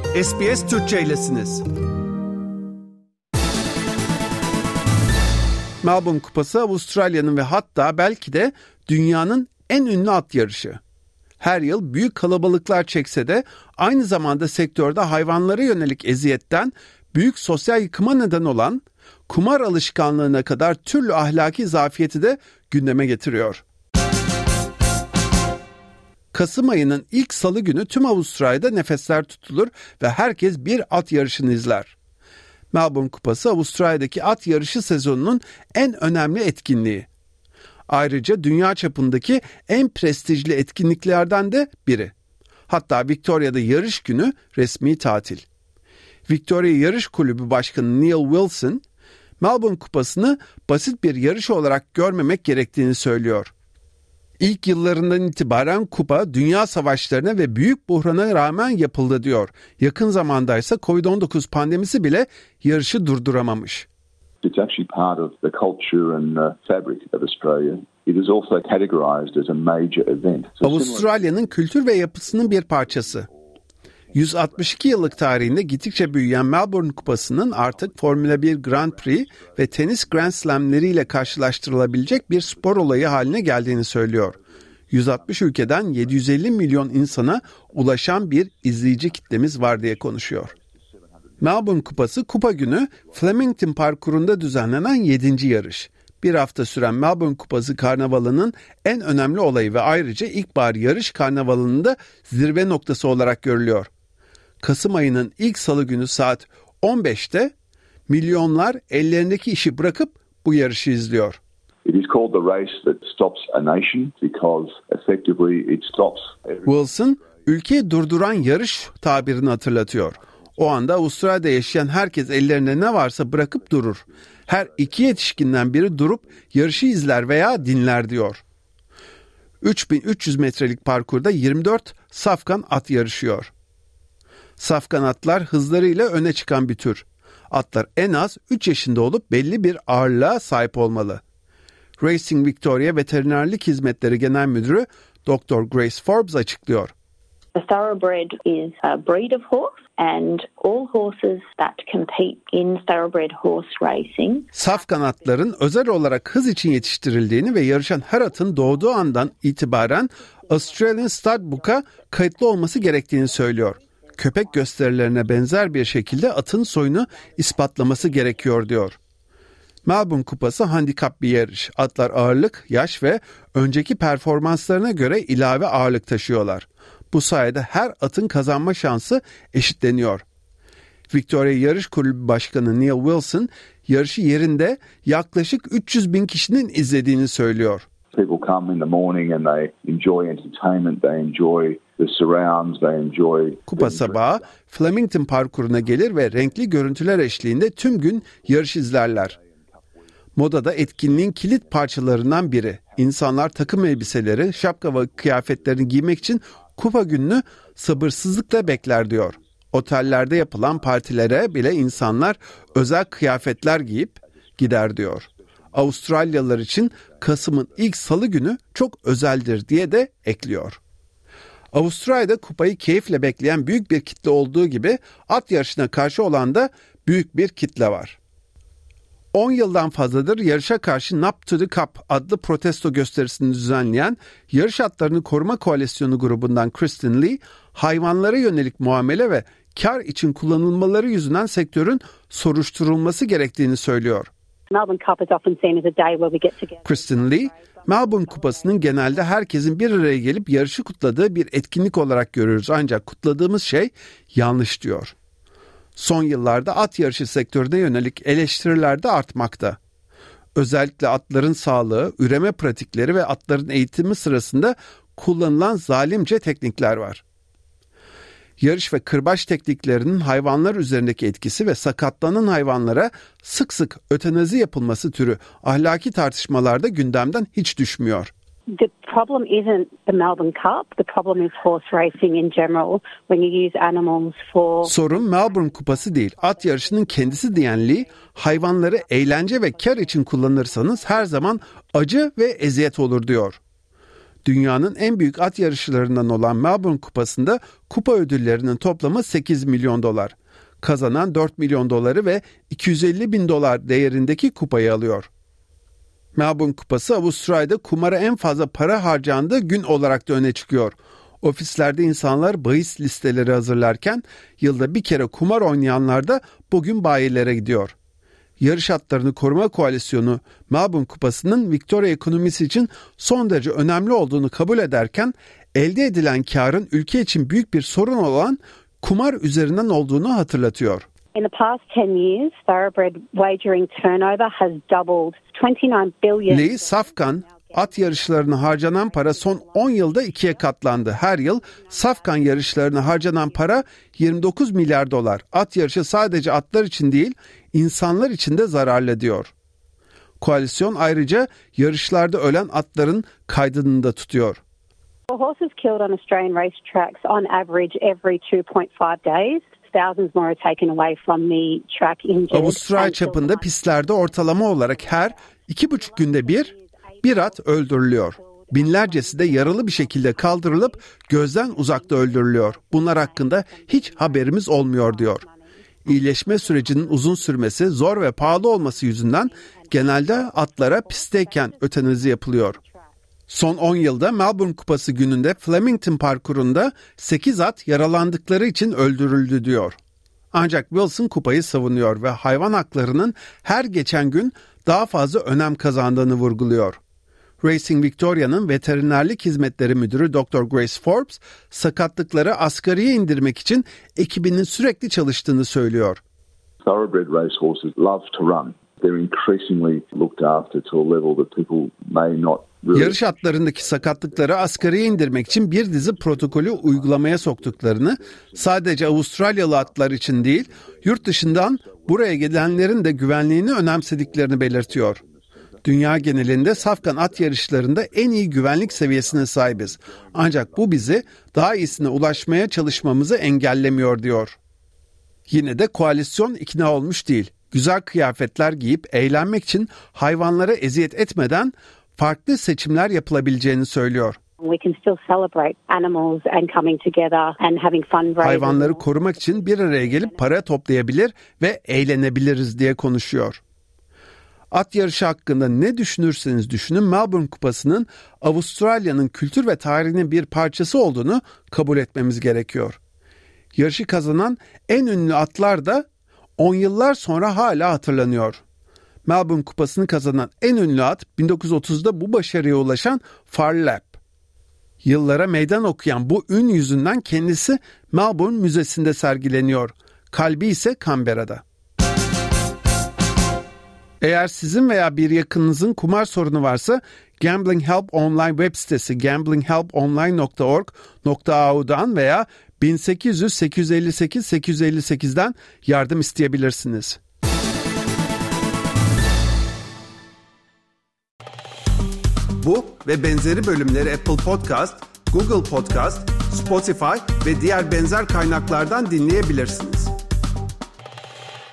SBS Türkçe'ylesiniz. Melbourne Kupası Avustralya'nın ve hatta belki de dünyanın en ünlü at yarışı. Her yıl büyük kalabalıklar çekse de aynı zamanda sektörde hayvanlara yönelik eziyetten büyük sosyal yıkıma neden olan kumar alışkanlığına kadar türlü ahlaki zafiyeti de gündeme getiriyor. Kasım ayının ilk salı günü tüm Avustralya'da nefesler tutulur ve herkes bir at yarışını izler. Melbourne Kupası Avustralya'daki at yarışı sezonunun en önemli etkinliği. Ayrıca dünya çapındaki en prestijli etkinliklerden de biri. Hatta Victoria'da yarış günü resmi tatil. Victoria Yarış Kulübü Başkanı Neil Wilson, Melbourne Kupası'nı basit bir yarış olarak görmemek gerektiğini söylüyor. İlk yıllarından itibaren kupa dünya savaşlarına ve büyük buhrana rağmen yapıldı diyor. Yakın zamanda ise Covid-19 pandemisi bile yarışı durduramamış. It's actually part of the culture and fabric of Australia. It is also categorized as a major event. Avustralya'nın kültür ve yapısının bir parçası. 162 yıllık tarihinde gittikçe büyüyen Melbourne Kupası'nın artık Formula 1 Grand Prix ve tenis Grand Slam'leriyle karşılaştırılabilecek bir spor olayı haline geldiğini söylüyor. 160 ülkeden 750 milyon insana ulaşan bir izleyici kitlemiz var diye konuşuyor. Melbourne Kupası Kupa Günü Flemington Parkuru'nda düzenlenen 7. yarış. Bir hafta süren Melbourne Kupası Karnavalı'nın en önemli olayı ve ayrıca ilkbahar yarış karnavalının da zirve noktası olarak görülüyor. Kasım ayının ilk salı günü saat 15'te milyonlar ellerindeki işi bırakıp bu yarışı izliyor. It is called the race that stops a nation because effectively it stops Wilson, ülkeyi durduran yarış tabirini hatırlatıyor. O anda Avustralya'da yaşayan herkes ellerinde ne varsa bırakıp durur. Her iki yetişkinden biri durup yarışı izler veya dinler diyor. 3300 metrelik parkurda 24 safkan at yarışıyor. Safkan atlar hızlarıyla öne çıkan bir tür. Atlar en az 3 yaşında olup belli bir ağırlığa sahip olmalı. Racing Victoria Veterinerlik Hizmetleri Genel Müdürü Dr. Grace Forbes açıklıyor. A thoroughbred is a breed of horse and all horses that compete in thoroughbred horse racing. Safkan atların özel olarak hız için yetiştirildiğini ve yarışan her atın doğduğu andan itibaren Australian Stud Book'a kayıtlı olması gerektiğini söylüyor. Köpek gösterilerine benzer bir şekilde atın soyunu ispatlaması gerekiyor diyor. Melbourne Kupası handikap bir yarış. Atlar ağırlık, yaş ve önceki performanslarına göre ilave ağırlık taşıyorlar. Bu sayede her atın kazanma şansı eşitleniyor. Victoria Yarış Kulübü Başkanı Neil Wilson, yarışı yerinde yaklaşık 300 bin kişinin izlediğini söylüyor. People come in the morning and they enjoy entertainment, they enjoy the surrounds, they enjoy. Kupa sabahı Flemington Parkuru'na gelir ve renkli görüntüler eşliğinde tüm gün yarış izlerler. Modada etkinliğin kilit parçalarından biri. İnsanlar takım elbiseleri, şapka ve kıyafetlerini giymek için Kupa gününü sabırsızlıkla bekler diyor. Otellerde yapılan partilere bile insanlar özel kıyafetler giyip gider diyor. Avustralyalılar için Kasım'ın ilk salı günü çok özeldir diye de ekliyor. Avustralya'da kupayı keyifle bekleyen büyük bir kitle olduğu gibi at yarışına karşı olan da büyük bir kitle var. 10 yıldan fazladır yarışa karşı Nap to the Cup adlı protesto gösterisini düzenleyen Yarış Atlarını Koruma Koalisyonu grubundan Kristen Lee, hayvanlara yönelik muamele ve kar için kullanılmaları yüzünden sektörün soruşturulması gerektiğini söylüyor. Kristen Lee, Melbourne Kupası'nın genelde herkesin bir araya gelip yarışı kutladığı bir etkinlik olarak görüyoruz ancak kutladığımız şey yanlış diyor. Son yıllarda at yarışı sektörüne yönelik eleştiriler de artmakta. Özellikle atların sağlığı, üreme pratikleri ve atların eğitimi sırasında kullanılan zalimce teknikler var. Yarış ve kırbaç tekniklerinin hayvanlar üzerindeki etkisi ve sakatlanan hayvanlara sık sık ötenazi yapılması türü ahlaki tartışmalarda gündemden hiç düşmüyor. The problem isn't the Melbourne Cup. The problem is horse racing in general when you use animals for... Sorun Melbourne Kupası değil, at yarışının kendisi diyen Lee, hayvanları eğlence ve kar için kullanırsanız her zaman acı ve eziyet olur diyor. Dünyanın en büyük at yarışlarından olan Melbourne Kupası'nda kupa ödüllerinin toplamı $8 milyon. Kazanan $4 milyon ve $250 bin değerindeki kupayı alıyor. Melbourne Kupası Avustralya'da kumara en fazla para harcandığı gün olarak da öne çıkıyor. Ofislerde insanlar bahis listeleri hazırlarken yılda bir kere kumar oynayanlar da bugün bayilere gidiyor. Yarış Atlarını Koruma Koalisyonu Melbourne Kupası'nın Victoria ekonomisi için son derece önemli olduğunu kabul ederken elde edilen karın ülke için büyük bir sorun olan kumar üzerinden olduğunu hatırlatıyor. In the past 10 years, thoroughbred wagering turnover has doubled. 29 billion. Lee Safkan, at yarışlarına harcanan para son 10 yılda 2'ye katlandı. Her yıl Safkan yarışlarına harcanan para $29 milyar. At yarışı sadece atlar için değil, insanlar için de zararlı diyor. Koalisyon ayrıca yarışlarda ölen atların kaydını da tutuyor. Horses killed on Australian racetracks on average every 2.5 days. Thousands more are taken away from the track injured. Avustralya çapında pistlerde ortalama olarak her 2,5 günde bir at öldürülüyor. Binlercesi de yaralı bir şekilde kaldırılıp gözden uzakta öldürülüyor. Bunlar hakkında hiç haberimiz olmuyor diyor. İyileşme sürecinin uzun sürmesi, zor ve pahalı olması yüzünden genelde atlara pistteyken ötenazi yapılıyor. Son 10 yılda Melbourne Kupası gününde Flemington parkurunda 8 at yaralandıkları için öldürüldü diyor. Ancak Wilson kupayı savunuyor ve hayvan haklarının her geçen gün daha fazla önem kazandığını vurguluyor. Racing Victoria'nın veterinerlik hizmetleri müdürü Dr. Grace Forbes, sakatlıkları asgariye indirmek için ekibinin sürekli çalıştığını söylüyor. Thoroughbred racehorses love to run. They're increasingly looked after to a level that people may not really... Yarış atlarındaki sakatlıkları asgariye indirmek için bir dizi protokolü uygulamaya soktuklarını, sadece Avustralyalı atlar için değil, yurt dışından buraya gelenlerin de güvenliğini önemsediklerini belirtiyor. Dünya genelinde safkan at yarışlarında en iyi güvenlik seviyesine sahibiz. Ancak bu bizi daha iyisine ulaşmaya çalışmamızı engellemiyor diyor. Yine de koalisyon ikna olmuş değil. Güzel kıyafetler giyip eğlenmek için hayvanlara eziyet etmeden farklı seçimler yapılabileceğini söylüyor. Hayvanları korumak için bir araya gelip para toplayabilir ve eğlenebiliriz diye konuşuyor. At yarışı hakkında ne düşünürseniz düşünün, Melbourne Kupası'nın Avustralya'nın kültür ve tarihinin bir parçası olduğunu kabul etmemiz gerekiyor. Yarışı kazanan en ünlü atlar da 10 yıllar sonra hala hatırlanıyor. Melbourne Kupası'nı kazanan en ünlü at 1930'da bu başarıya ulaşan Phar Lap. Yıllara meydan okuyan bu ün yüzünden kendisi Melbourne Müzesi'nde sergileniyor. Kalbi ise Canberra'da. Eğer sizin veya bir yakınınızın kumar sorunu varsa Gambling Help Online web sitesi gamblinghelponline.org.au'dan veya 1800-858-858'den yardım isteyebilirsiniz. Bu ve benzeri bölümleri Apple Podcast, Google Podcast, Spotify ve diğer benzer kaynaklardan dinleyebilirsiniz.